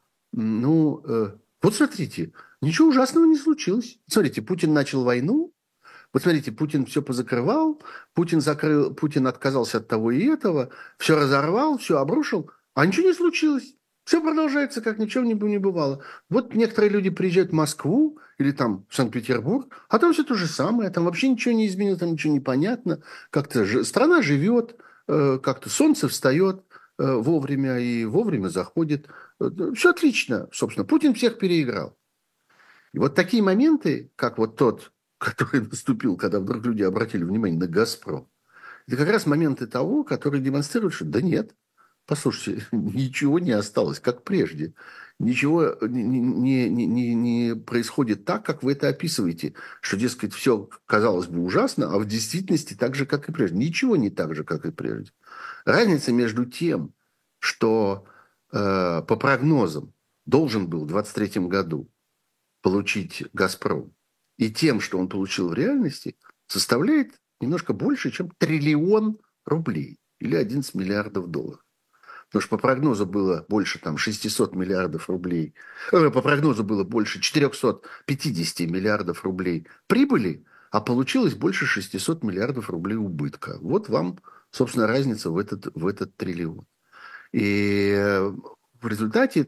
[SPEAKER 2] вот смотрите, ничего ужасного не случилось. Смотрите, Путин начал войну, вот смотрите, Путин все позакрывал, Путин отказался от того и этого, все разорвал, все обрушил, а ничего не случилось. Все продолжается, как ничего не бывало. Вот некоторые люди приезжают в Москву или там в Санкт-Петербург, а там все то же самое, там вообще ничего не изменилось, там ничего не понятно. Как-то страна живет, как-то солнце встает вовремя и вовремя заходит. Все отлично, собственно. Путин всех переиграл. И вот такие моменты, как вот тот, который наступил, когда вдруг люди обратили внимание на «Газпром», это как раз моменты того, которые демонстрируют, что да нет, послушайте, ничего не осталось, как прежде. Ничего не происходит так, как вы это описываете, что, дескать, все, казалось бы, ужасно, а в действительности так же, как и прежде. Ничего не так же, как и прежде. Разница между тем, что по прогнозам должен был в 2023 году получить «Газпром», и тем, что он получил в реальности, составляет немножко больше, чем 1 триллион рублей или 11 миллиардов долларов. Потому что по прогнозу было больше 600 миллиардов рублей, по прогнозу было больше 450 миллиардов рублей прибыли, а получилось больше 600 миллиардов рублей убытка. Вот вам, собственно, разница в этот триллион. И в результате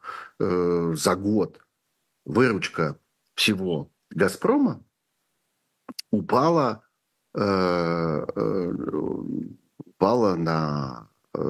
[SPEAKER 2] за год выручка всего «Газпрома» упала на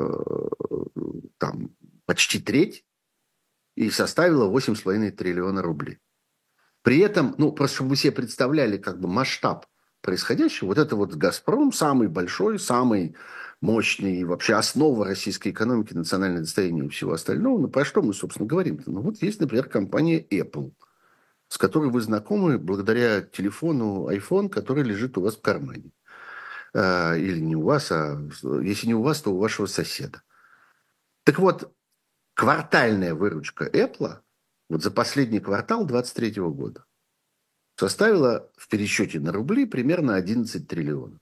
[SPEAKER 2] почти треть и составила 8,5 триллиона рублей. При этом, просто чтобы вы себе представляли масштаб происходящего, вот это вот «Газпром» самый большой, самый мощный, вообще основа российской экономики, национальное достояние и всего остального. Про что мы, собственно, говорим? Вот есть, например, компания Apple, с которой вы знакомы благодаря телефону iPhone, который лежит у вас в кармане. Или не у вас, а если не у вас, то у вашего соседа. Так вот, квартальная выручка Apple вот за последний квартал 2023 года составила в пересчете на рубли примерно 11 триллионов.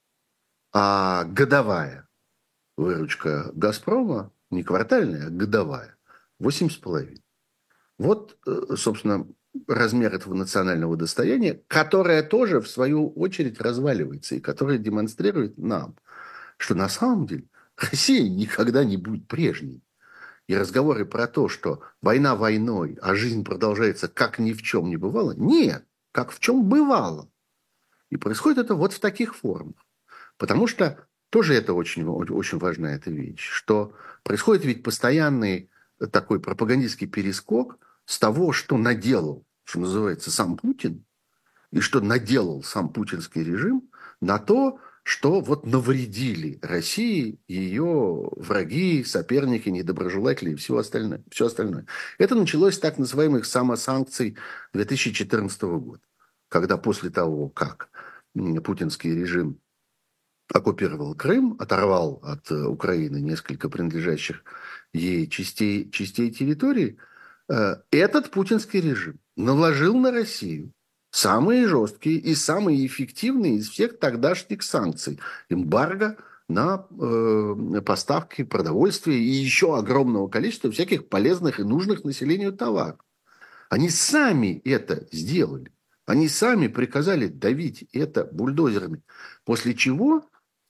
[SPEAKER 2] А годовая выручка «Газпрома» не квартальная, а годовая 8,5. Вот, собственно, размер этого национального достояния, которое тоже, в свою очередь, разваливается и которое демонстрирует нам, что на самом деле Россия никогда не будет прежней. И разговоры про то, что война войной, а жизнь продолжается, как ни в чем не бывало, нет, как в чем бывало. И происходит это вот в таких формах. Потому что тоже это очень, очень важная эта вещь, что происходит ведь постоянный такой пропагандистский перескок с того, что наделал, что называется, сам Путин, и что наделал сам путинский режим, на то, что вот навредили России ее враги, соперники, недоброжелатели и все остальное. Это началось с так называемых самосанкций 2014 года, когда после того, как путинский режим оккупировал Крым, оторвал от Украины несколько принадлежащих ей частей территории, этот путинский режим наложил на Россию самые жесткие и самые эффективные из всех тогдашних санкций. Эмбарго на поставки продовольствия и еще огромного количества всяких полезных и нужных населению товаров. Они сами это сделали. Они сами приказали давить это бульдозерами. После чего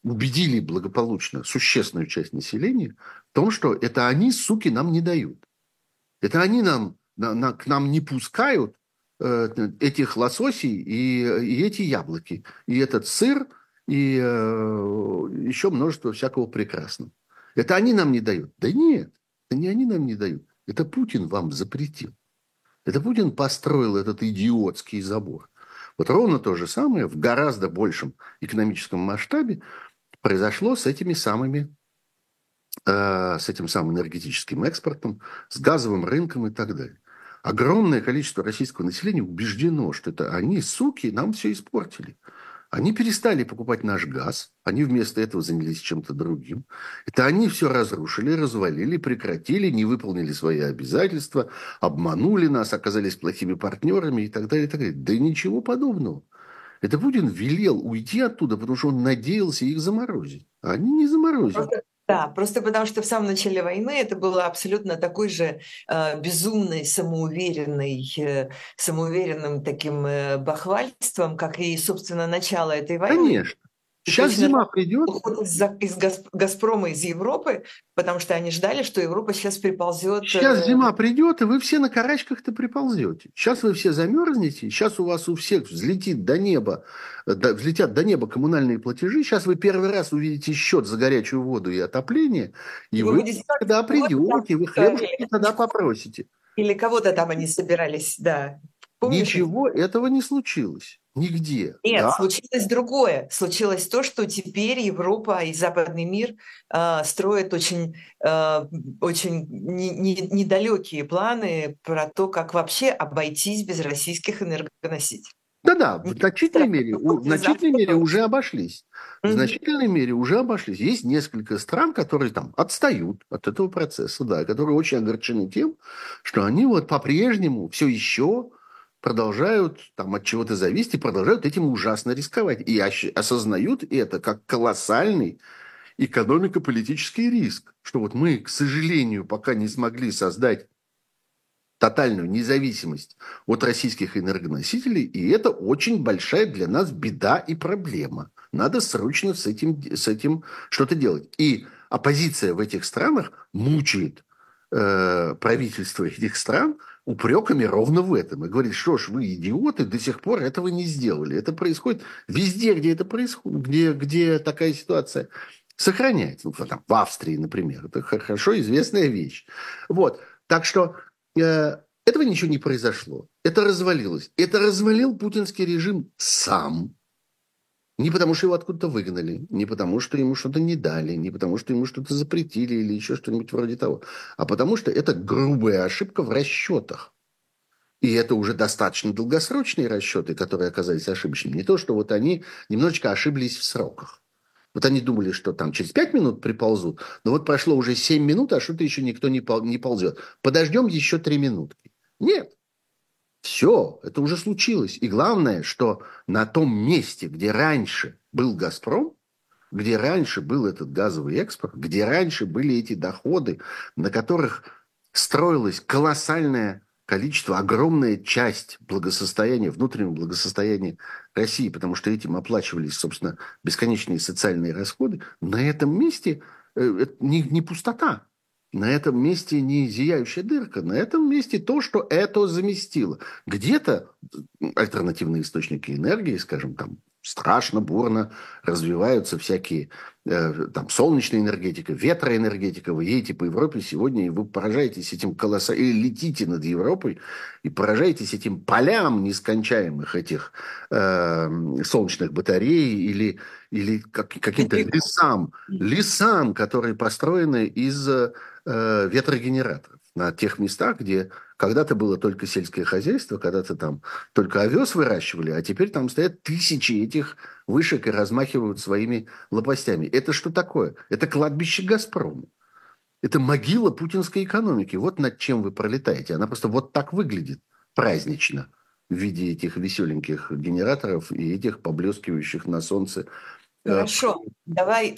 [SPEAKER 2] убедили благополучно существенную часть населения в том, что это они, суки, нам не дают. Это они к нам не пускают этих лососей и эти яблоки, и этот сыр, и еще множество всякого прекрасного. Это они нам не дают. Да нет, это не они нам не дают. Это Путин вам запретил. Это Путин построил этот идиотский забор. Вот ровно то же самое в гораздо большем экономическом масштабе произошло с этим самым энергетическим экспортом, с газовым рынком и так далее. Огромное количество российского населения убеждено, что это они, суки, нам все испортили. Они перестали покупать наш газ, они вместо этого занялись чем-то другим. Это они все разрушили, развалили, прекратили, не выполнили свои обязательства, обманули нас, оказались плохими партнерами и так далее, и так далее. Да ничего подобного. Это Путин велел уйти оттуда, потому что он надеялся их заморозить. А они не заморозили.
[SPEAKER 1] Да, просто потому что в самом начале войны это было абсолютно такой же безумной, самоуверенным таким бахвальством, как и, собственно, начало этой войны.
[SPEAKER 2] Конечно. Сейчас зима придет.
[SPEAKER 1] Уход из «Газпрома» из Европы, потому что они ждали, что Европа сейчас приползет.
[SPEAKER 2] Сейчас зима придет, и вы все на карачках-то приползете. Сейчас вы все замерзнете, сейчас у вас у всех взлетят до неба коммунальные платежи. Сейчас вы первый раз увидите счет за горячую воду и отопление, и вы тогда придете, вы хлебушки тогда попросите.
[SPEAKER 1] Или кого-то там они собирались, да.
[SPEAKER 2] Помнишь? Ничего этого не случилось. Нигде.
[SPEAKER 1] Нет, да? Случилось другое. Случилось то, что теперь Европа и западный мир строят очень недалекие планы про то, как вообще обойтись без российских энергоносителей.
[SPEAKER 2] Да-да, в значительной мере уже обошлись. В значительной мере уже обошлись. Есть несколько стран, которые там отстают от этого процесса, да, которые очень огорчены тем, что они вот по-прежнему все еще продолжают там от чего-то зависеть и продолжают этим ужасно рисковать. И осознают это как колоссальный экономико-политический риск. Что вот мы, к сожалению, пока не смогли создать тотальную независимость от российских энергоносителей, и это очень большая для нас беда и проблема. Надо срочно с этим что-то делать. И оппозиция в этих странах мучает правительство этих стран упреками ровно в этом. И говорит, что ж, вы идиоты, до сих пор этого не сделали. Это происходит везде, где это происходит, где такая ситуация сохраняется. Ну, там, в Австрии, например. Это хорошо известная вещь. Вот. Так что этого ничего не произошло. Это развалилось. Это развалил путинский режим сам. Не потому, что его откуда-то выгнали, не потому, что ему что-то не дали, не потому, что ему что-то запретили или еще что-нибудь вроде того, а потому, что это грубая ошибка в расчетах. И это уже достаточно долгосрочные расчеты, которые оказались ошибочными. Не то, что вот они немножечко ошиблись в сроках. Вот они думали, что там через 5 минут приползут, но вот прошло уже 7 минут, а что-то еще никто не ползет. Подождем еще 3 минутки. Нет. Все, это уже случилось. И главное, что на том месте, где раньше был «Газпром», где раньше был этот газовый экспорт, где раньше были эти доходы, на которых строилось колоссальное количество, огромная часть благосостояния, внутреннего благосостояния России, потому что этим оплачивались, собственно, бесконечные социальные расходы, на этом месте не пустота. На этом месте не зияющая дырка, на этом месте то, что это заместило. Где-то альтернативные источники энергии, скажем, там страшно, бурно развиваются всякие там солнечная энергетика, ветроэнергетика. Вы едете по Европе сегодня, и вы поражаетесь этим колоссальным, или летите над Европой, и поражаетесь этим полям нескончаемых этих солнечных батарей или каким-то лесам, которые построены из ветрогенераторов на тех местах, где когда-то было только сельское хозяйство, когда-то там только овес выращивали, а теперь там стоят тысячи этих вышек и размахивают своими лопастями. Это что такое? Это кладбище «Газпрома». Это могила путинской экономики. Вот над чем вы пролетаете. Она просто вот так выглядит празднично в виде этих веселеньких генераторов и этих поблескивающих на солнце.
[SPEAKER 1] Хорошо, давай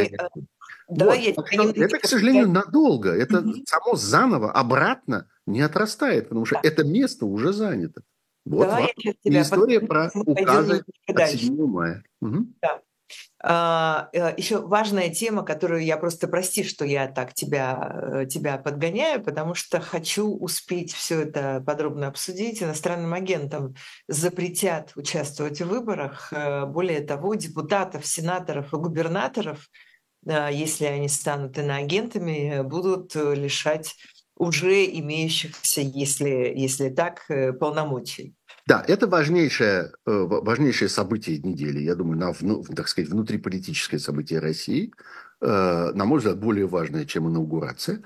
[SPEAKER 2] Вот. Это, к сожалению, надолго. Это само заново, обратно не отрастает, потому что это место уже занято. Вот вам история про указы от 7 мая.
[SPEAKER 1] Да. Еще важная тема, которую я просто, прости, что я так тебя подгоняю, потому что хочу успеть все это подробно обсудить. Иностранным агентам запретят участвовать в выборах. Более того, депутатов, сенаторов и губернаторов, если они станут иноагентами, будут лишать уже имеющихся, если так, полномочий.
[SPEAKER 2] Да, это важнейшее событие недели, я думаю, так сказать, внутриполитическое событие России, на мой взгляд, более важное, чем инаугурация.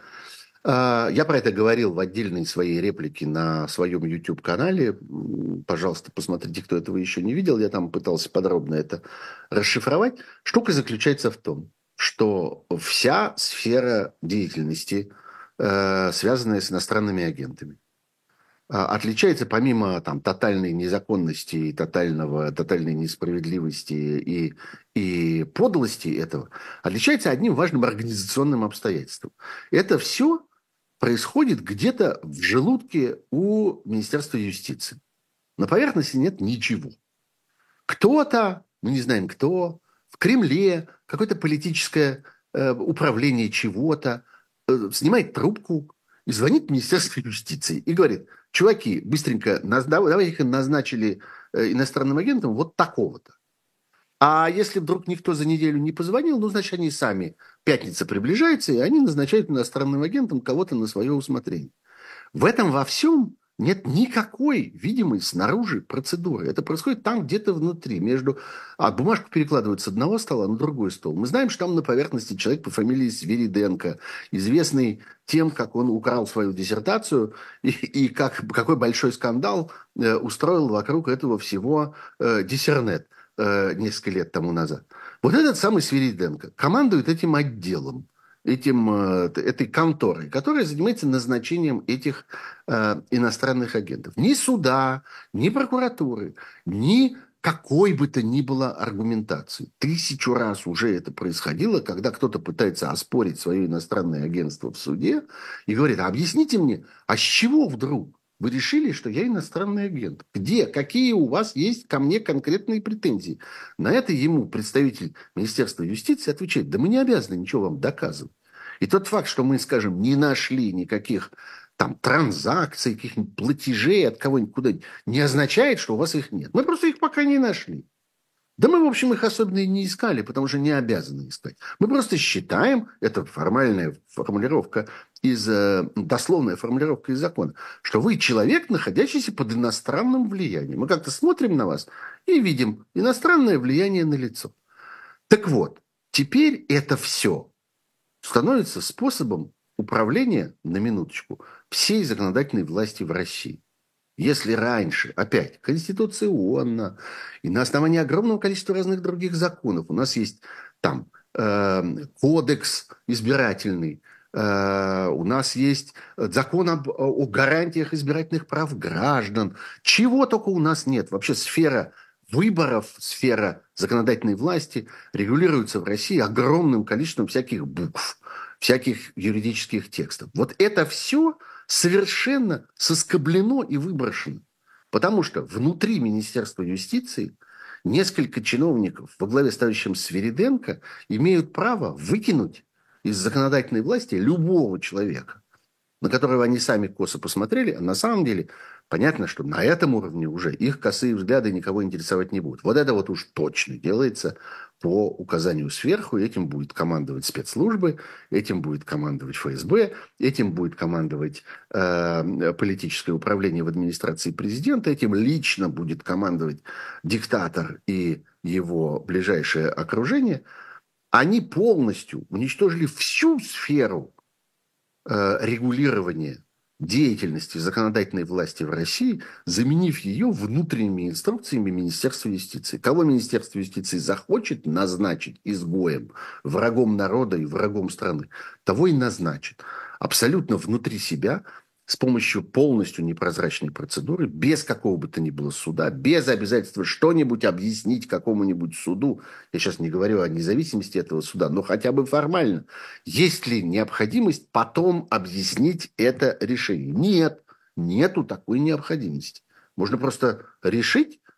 [SPEAKER 2] Я про это говорил в отдельной своей реплике на своем YouTube-канале. Пожалуйста, посмотрите, кто этого еще не видел. Я там пытался подробно это расшифровать. Штука заключается в том, что вся сфера деятельности, связанная с иностранными агентами, отличается помимо там, тотальной незаконности и тотальной несправедливости и подлости этого, отличается одним важным организационным обстоятельством. Это все происходит где-то в желудке у Министерства юстиции. На поверхности нет ничего. Кто-то, мы не знаем кто, в Кремле, какое-то политическое управление чего-то, снимает трубку и звонит в Министерство юстиции и говорит: чуваки, быстренько, давайте их назначили иностранным агентом вот такого-то. А если вдруг никто за неделю не позвонил, ну, значит, они сами, пятница приближается, и они назначают иностранным агентом кого-то на свое усмотрение. В этом во всем нет никакой видимой снаружи процедуры. Это происходит там где-то внутри. Бумажку перекладывают с одного стола на другой стол. Мы знаем, что там на поверхности человек по фамилии Свириденко, известный тем, как он украл свою диссертацию и какой большой скандал устроил вокруг этого всего Диссернет несколько лет тому назад. Вот этот самый Свириденко командует этим отделом, этой конторой, которая занимается назначением этих иностранных агентов. Ни суда, ни прокуратуры, ни какой бы то ни было аргументации. 1000 раз уже это происходило, когда кто-то пытается оспорить свое иностранное агентство в суде и говорит: а объясните мне, а с чего вдруг вы решили, что я иностранный агент? Где? Какие у вас есть ко мне конкретные претензии? На это ему представитель Министерства юстиции отвечает: да мы не обязаны ничего вам доказывать. И тот факт, что мы, скажем, не нашли никаких там транзакций, каких-нибудь платежей от кого-нибудь куда-нибудь, не означает, что у вас их нет. Мы просто их пока не нашли. Да мы, в общем, их особенно и не искали, потому что не обязаны искать. Мы просто считаем, это формальная формулировка дословная формулировка из закона, что вы человек, находящийся под иностранным влиянием. Мы как-то смотрим на вас и видим иностранное влияние на лицо. Так вот, теперь это все становится способом управления, на минуточку, всей законодательной власти в России. Если раньше, опять, конституционно, и на основании огромного количества разных других законов, у нас есть там кодекс избирательный, у нас есть закон о гарантиях избирательных прав граждан, чего только у нас нет. Вообще сфера выборов, сфера законодательной власти регулируется в России огромным количеством всяких букв, всяких юридических текстов. Вот это все совершенно соскоблено и выброшено. Потому что внутри Министерства юстиции несколько чиновников во главе с товарищем Свириденко имеют право выкинуть из законодательной власти любого человека, на которого они сами косо посмотрели, а на самом деле понятно, что на этом уровне уже их косые взгляды никого интересовать не будут. Вот это вот уж точно делается по указанию сверху, этим будет командовать спецслужбы, этим будет командовать ФСБ, этим будет командовать политическое управление в администрации президента, этим лично будет командовать диктатор и его ближайшее окружение. Они полностью уничтожили всю сферу регулирования деятельности законодательной власти в России, заменив ее внутренними инструкциями Министерства юстиции. Кого Министерство юстиции захочет назначить изгоем, врагом народа и врагом страны, того и назначит. Абсолютно внутри себя, с помощью полностью непрозрачной процедуры, без какого бы то ни было суда, без обязательства что-нибудь объяснить какому-нибудь суду. Я сейчас не говорю о независимости этого суда, но хотя бы формально. Есть ли необходимость потом объяснить это решение? Нет, нету такой необходимости. Можно просто решить,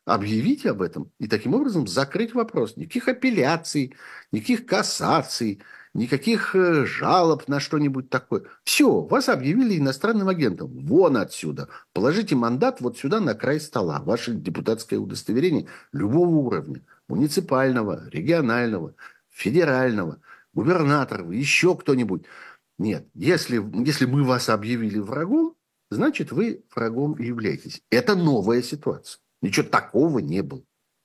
[SPEAKER 2] объявить об этом и таким образом закрыть вопрос. Никаких апелляций, никаких кассаций, никаких жалоб на что-нибудь такое. Все, вас объявили иностранным агентом. Вон отсюда. Положите мандат вот сюда на край стола. Ваше депутатское удостоверение любого уровня. Муниципального, регионального, федерального, губернаторов, еще кто-нибудь. Нет, если мы вас объявили врагом, значит, вы врагом являетесь. Это новая ситуация. Ничего такого не было.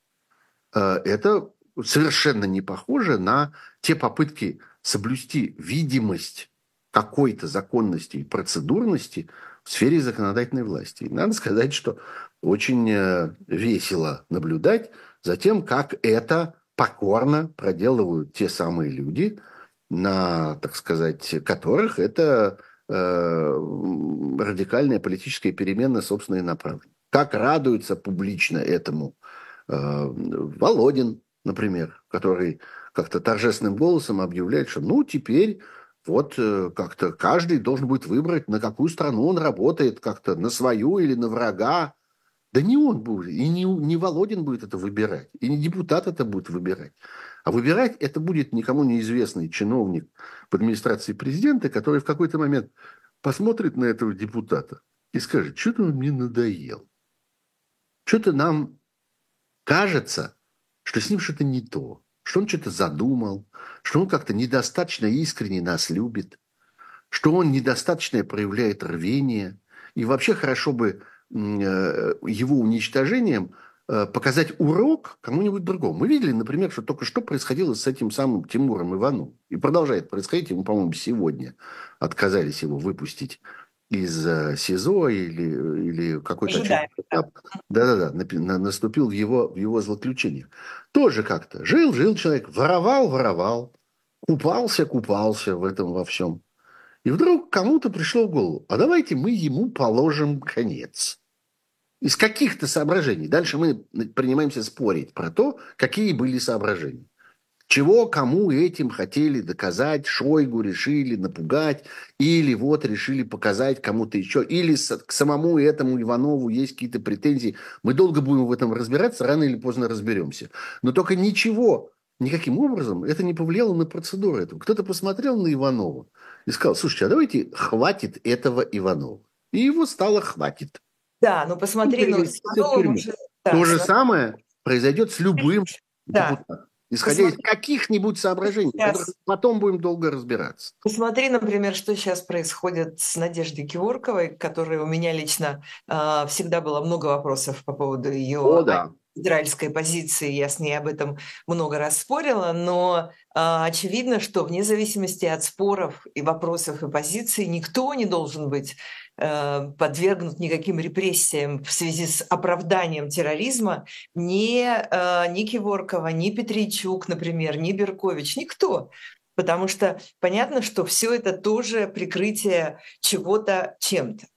[SPEAKER 2] Это совершенно не похоже на те попытки соблюсти видимость какой-то законности и процедурности в сфере законодательной власти. И надо сказать, что очень весело наблюдать за тем, как это покорно проделывают те самые люди, на, так сказать, которых это радикальная политическая перемена собственной направленности. Как радуется публично этому Володин, например, который как-то торжественным голосом объявляет, что ну теперь вот как-то каждый должен будет выбрать, на какую страну он работает, как-то на свою или на врага. Да не он будет, и не Володин будет это выбирать, и не депутат это будет выбирать. А выбирать это будет никому неизвестный чиновник в администрации президента, который в какой-то момент посмотрит на этого депутата и скажет, что-то он мне надоел. Что-то нам кажется, что с ним что-то не то, что он что-то задумал, что он как-то недостаточно искренне нас любит, что он недостаточно проявляет рвение. И вообще хорошо бы его уничтожением показать урок кому-нибудь другому. Мы видели, например, что только что происходило с этим самым Тимуром Ивановым. И продолжает происходить. Ему, по-моему, сегодня отказались его выпустить из СИЗО или какой-то этап. Да-да-да, наступил в его злоключение. Тоже как-то. Жил человек, воровал, купался в этом во всем. И вдруг кому-то пришло в голову, а давайте мы ему положим конец. Из каких-то соображений. Дальше мы принимаемся спорить про то, какие были соображения. Чего кому этим хотели доказать, Шойгу решили напугать, или вот решили показать кому-то еще, или к самому этому Иванову есть какие-то претензии. Мы долго будем в этом разбираться, рано или поздно разберемся. Но только никаким образом это не повлияло на процедуру этого. Кто-то посмотрел на Иванова и сказал, слушайте, а давайте хватит этого Иванова. И его стало хватит.
[SPEAKER 1] Да, но посмотри, ну, с Ивановым уже...
[SPEAKER 2] То же самое произойдет с любым депутатом. Исходя из каких-нибудь соображений, которых потом будем долго разбираться.
[SPEAKER 1] Посмотри, например, что сейчас происходит с Надеждой Кеворковой, которой у меня лично всегда было много вопросов по поводу ее израильской позиции. Я с ней об этом много раз спорила, но очевидно, что вне зависимости от споров и вопросов и позиций никто не должен быть подвергнут никаким репрессиям в связи с оправданием терроризма ни Кеворкова, ни Петричук, например, ни Беркович, никто. Потому что понятно, что все это тоже прикрытие чего-то чем-то.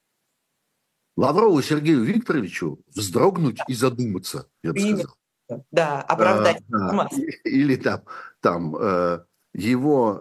[SPEAKER 2] Лаврову Сергею Викторовичу вздрогнуть и задуматься, я бы сказал.
[SPEAKER 1] Да, оправдать информацию.
[SPEAKER 2] Или там его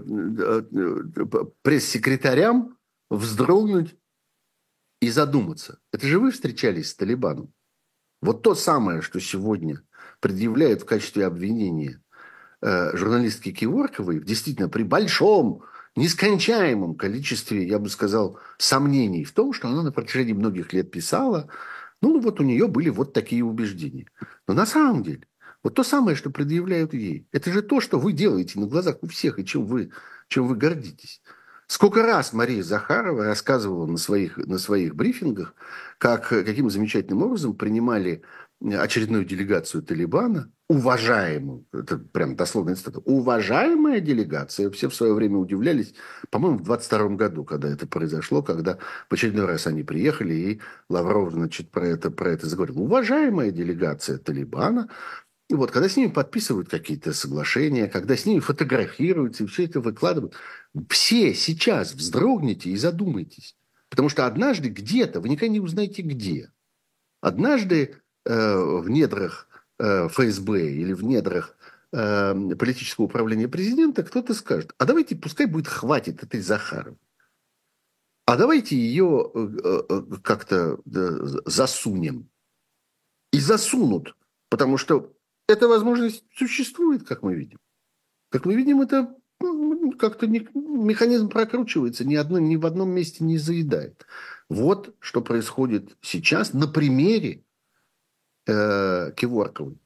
[SPEAKER 2] пресс-секретарям вздрогнуть и задуматься. Это же вы встречались с Талибаном. Вот то самое, что сегодня предъявляют в качестве обвинения журналистке Кеворковой, действительно при большом, нескончаемом количестве, я бы сказал, сомнений в том, что она на протяжении многих лет писала, ну вот у нее были вот такие убеждения. Но на самом деле, вот то самое, что предъявляют ей, это же то, что вы делаете на глазах у всех и чем вы гордитесь. Сколько раз Мария Захарова рассказывала на своих брифингах, каким замечательным образом принимали очередную делегацию Талибана, уважаемую, это прям дословная цитата, уважаемая делегация, все в свое время удивлялись, по-моему, в 22 году, когда это произошло, когда в очередной раз они приехали, и Лавров, значит, про это заговорил. Уважаемая делегация Талибана, и вот, когда с ними подписывают какие-то соглашения, когда с ними фотографируются и все это выкладывают, все сейчас вздрогните и задумайтесь. Потому что однажды где-то, вы никогда не узнаете где, однажды в недрах ФСБ или в недрах политического управления президента кто-то скажет, а давайте, пускай будет хватит этой Захаровой. А давайте ее как-то засунем. и засунут, потому что эта возможность существует, как мы видим. Как мы видим, это как-то механизм прокручивается, ни в одном месте не заедает. Вот что происходит сейчас на примере Кеворковой.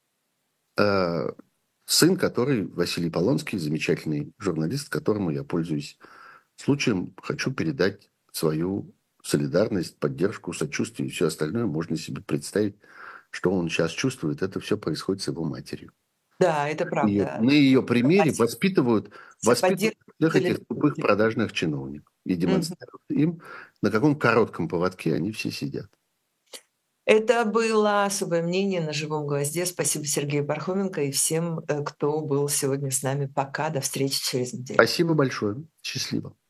[SPEAKER 2] Сын, который Василий Полонский, замечательный журналист, которому я пользуюсь случаем, хочу передать свою солидарность, поддержку, сочувствие и все остальное. Можно себе представить, что он сейчас чувствует. Это все происходит с его матерью.
[SPEAKER 1] Да, это правда.
[SPEAKER 2] На ее примере воспитывают всех
[SPEAKER 1] поддерживают
[SPEAKER 2] этих тупых продажных чиновников и демонстрируют им, на каком коротком поводке они все сидят.
[SPEAKER 1] Это было особое мнение на «Живом гвозде». Спасибо Сергею Пархоменко и всем, кто был сегодня с нами. Пока, до встречи через неделю.
[SPEAKER 2] Спасибо большое. Счастливо.